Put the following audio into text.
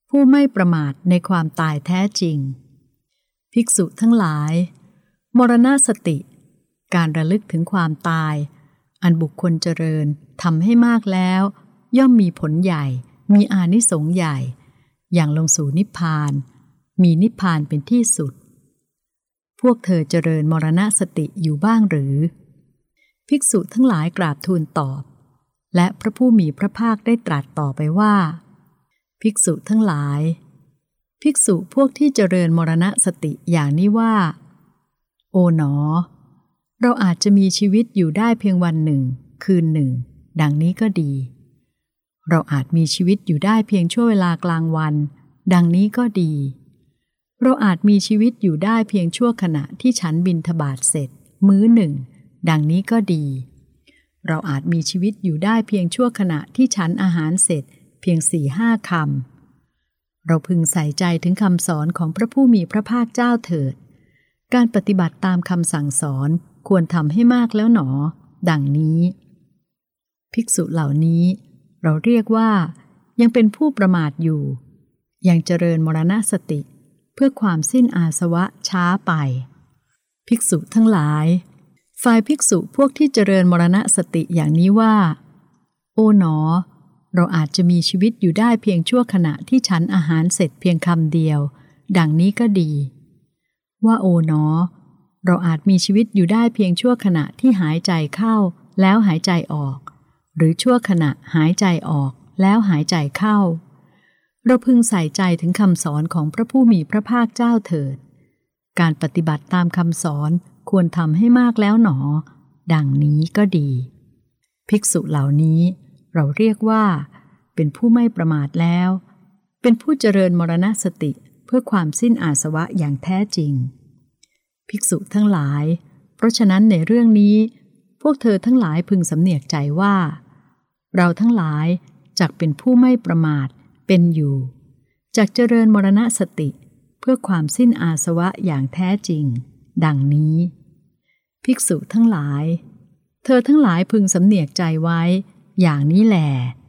ผู้ไม่ประมาทในความตายแท้จริงภิกษุทั้งหลายมรณสติการระลึกถึงความตายอันบุคคลเจริญทำให้มากแล้วย่อมมีผลใหญ่มีอานิสงส์ใหญ่อย่างลงสู่นิพพานมีนิพพานเป็นที่สุดพวกเธอเจริญมรณสติอยู่บ้างหรือภิกษุทั้งหลายกราบทูลตอบและพระผู้มีพระภาคได้ตรัสต่อไปว่าภิกษุทั้งหลายภิกษุพวกที่เจริญมรณสติอย่างนี้ว่าโอ๋หนอเราอาจจะมีชีวิตอยู่ได้เพียงวันหนึ่งคืนหนึ่งดังนี้ก็ดีเราอาจมีชีวิตอยู่ได้เพียงชั่วเวลากลางวันดังนี้ก็ดีเราอาจมีชีวิตอยู่ได้เพียงชั่วขณะที่ฉันบิณฑบาตเสร็จมื้อหนึ่งดังนี้ก็ดีเราอาจมีชีวิตอยู่ได้เพียงชั่วขณะที่ฉันอาหารเสร็จเพียง 4-5 คำเราพึงใส่ใจถึงคำสอนของพระผู้มีพระภาคเจ้าเถิดการปฏิบัติตามคำสั่งสอนควรทำให้มากแล้วหนอดังนี้ภิกษุเหล่านี้เราเรียกว่ายังเป็นผู้ประมาทอยู่ยังเจริญมรณสติเพื่อความสิ้นอาสวะช้าไปภิกษุทั้งหลายฝ่ายภิกษุพวกที่เจริญมรณสติอย่างนี้ว่าโอ๋หนอเราอาจจะมีชีวิตอยู่ได้เพียงชั่วขณะที่ฉันอาหารเสร็จเพียงคำเดียวดังนี้ก็ดีว่าโอ๋หนอเราอาจมีชีวิตอยู่ได้เพียงชั่วขณะที่หายใจเข้าแล้วหายใจออกหรือชั่วขณะหายใจออกแล้วหายใจเข้าเราพึงใส่ใจถึงคำสอนของพระผู้มีพระภาคเจ้าเถิดการปฏิบัติตามคำสอนควรทำให้มากแล้วหนอดังนี้ก็ดีภิกษุเหล่านี้เราเรียกว่าเป็นผู้ไม่ประมาทแล้วเป็นผู้เจริญมรณสติเพื่อความสิ้นอาสวะอย่างแท้จริงภิกษุทั้งหลายเพราะฉะนั้นในเรื่องนี้พวกเธอทั้งหลายพึงสำเนียกใจว่าเราทั้งหลายจักเป็นผู้ไม่ประมาทเป็นอยู่จักเจริญมรณสติเพื่อความสิ้นอาสวะอย่างแท้จริงดังนี้ภิกษุทั้งหลายเธอทั้งหลายพึงสำเนียกใจไว้อย่างนี้แล